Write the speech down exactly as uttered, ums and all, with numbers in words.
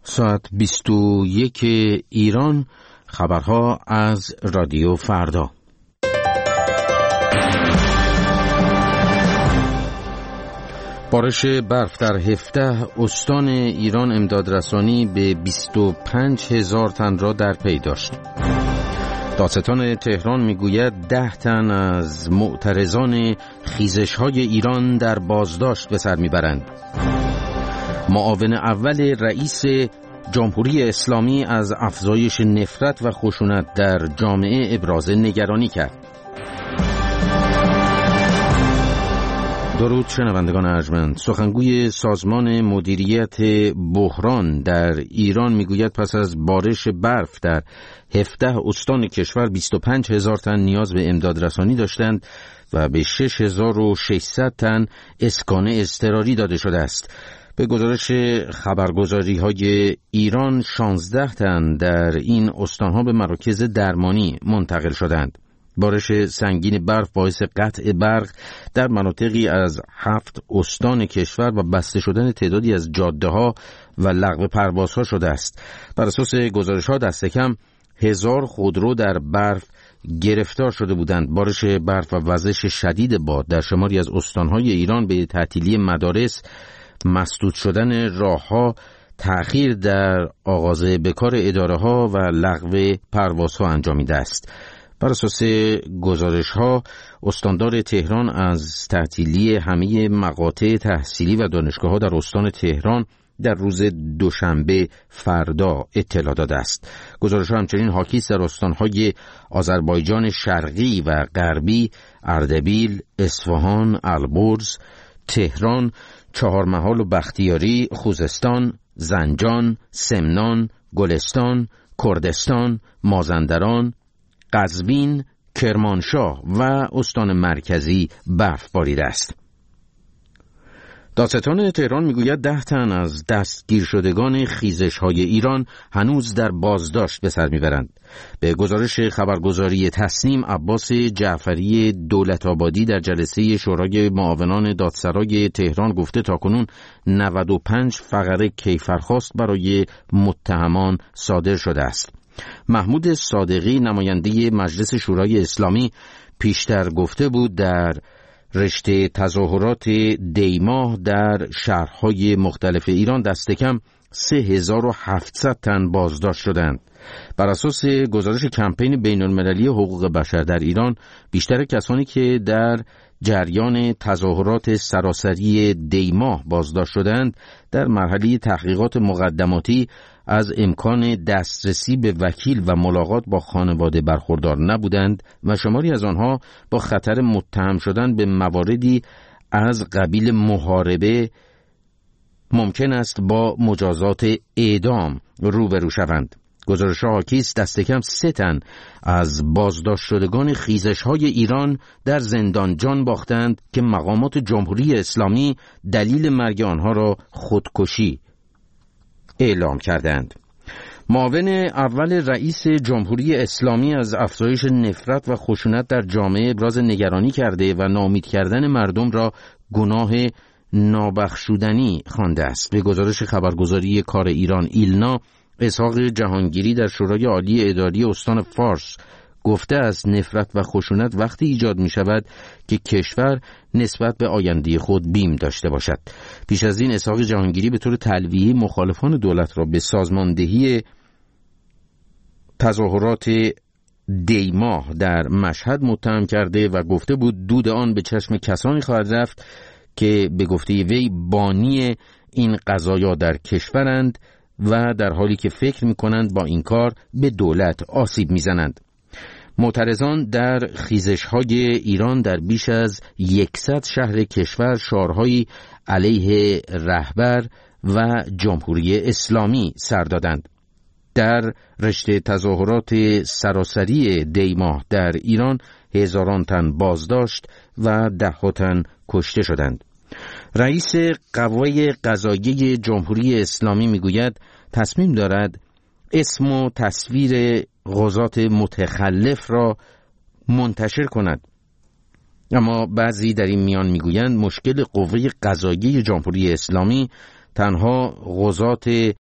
ساعت بیست و یک ایران. خبرها از رادیو فردا. بارش برف در هفده استان ایران امدادرسانی به بیست و پنج هزار تن را در پی داشت. دادستان تهران میگوید ده تن از معترضان خیزش‌های ایران در بازداشت به سر میبرند. معاون اول رئیس جمهوری اسلامی از افزایش نفرت و خشونت در جامعه ابراز نگرانی کرد. درود شنوندگان ارجمند. سخنگوی سازمان مدیریت بحران در ایران میگوید پس از بارش برف در هفده استان کشور بیست و پنج هزار تن نیاز به امدادرسانی داشتند و به شش هزار و ششصد تن اسکان اضطراری داده شده است. به گزارش خبرگزاری های ایران شانزده تن در این استانها به مراکز درمانی منتقل شدند. بارش سنگین برف باعث قطع برق در مناطقی از هفت استان کشور و بسته شدن تعدادی از جاده‌ها و لغو پروازها شده است. بر اساس گزارش‌ها دست کم هزار خودرو در برف گرفتار شده بودند. بارش برف و وزش شدید باد در شماری از استان‌های ایران به تعطیلی مدارس، مسدود شدن راه‌ها، تأخیر در آغاز بکار اداره‌ها و لغو پروازها انجامیده است. بر اساس گزارش‌ها استاندار تهران از تعطیلی همه مقاطع تحصیلی و دانشگاه‌ها در استان تهران در روز دوشنبه فردا اطلاع داده است. گزارش‌ها همچنین حاکی است در استان‌های آذربایجان شرقی و غربی، اردبیل، اصفهان، البرز، تهران، چهارمحال و بختیاری، خوزستان، زنجان، سمنان، گلستان، کردستان، مازندران، قزوین، کرمانشاه و استان مرکزی برف باریده است. دادستان تهران میگوید ده تن از دستگیر شدگان خیزش‌های ایران هنوز در بازداشت به سر میبرند. به گزارش خبرگزاری تصنیم، عباس جعفری دولت آبادی در جلسه شورای معاونان دادسرای تهران گفته تاکنون نود و پنج فقره کیفرخواست برای متهمان صادر شده است. محمود صادقی نماینده مجلس شورای اسلامی پیشتر گفته بود در رشته تظاهرات دیماه در شهرهای مختلف ایران دست کم سه هزار و هفتصد تن بازداشت شدند. بر اساس گزارش کمپین بین‌المللی حقوق بشر در ایران، بیشتر کسانی که در جریان تظاهرات سراسری دیماه بازداشت شدند در مرحله تحقیقات مقدماتی از امکان دسترسی به وکیل و ملاقات با خانواده برخوردار نبودند و شماری از آنها با خطر متهم شدن به مواردی از قبیل محاربه ممکن است با مجازات اعدام روبرو شوند. گزارش حاکی است دست کم سه تن از بازداشت شدگان خیزش‌های ایران در زندان جان باختند که مقامات جمهوری اسلامی دلیل مرگ آنها را خودکشی اعلام کردند. معاون اول رئیس جمهوری اسلامی از افزایش نفرت و خشونت در جامعه ابراز نگرانی کرده و ناامید کردن مردم را گناه نابخشودنی خوانده است. به گزارش خبرگزاری کار ایران ایلنا، اسحاق جهانگیری در شورای عالی اداری استان فارس گفته است نفرت و خشونت وقتی ایجاد می شود که کشور نسبت به آینده خود بیم داشته باشد. پیش از این اسحاق جهانگیری به طور تلویحی مخالفان دولت را به سازماندهی تظاهرات دیماه در مشهد متهم کرده و گفته بود دود آن به چشم کسانی خواهد رفت که به گفته وی بانی این قضایا در کشورند و در حالی که فکر می کنند با این کار به دولت آسیب می زنند. معترضان در خیزش‌های ایران در بیش از صد شهر کشور شعارهایی علیه رهبر و جمهوری اسلامی سر دادند. در رشته تظاهرات سراسری دیماه در ایران هزاران تن بازداشت و ده تن کشته شدند. رئیس قوای قضاییه جمهوری اسلامی میگوید تصمیم دارد اسم و تصویر قضات متخلف را منتشر کند. اما بعضی در این میان میگویند مشکل قوه قضاییه جمهوری اسلامی تنها قضات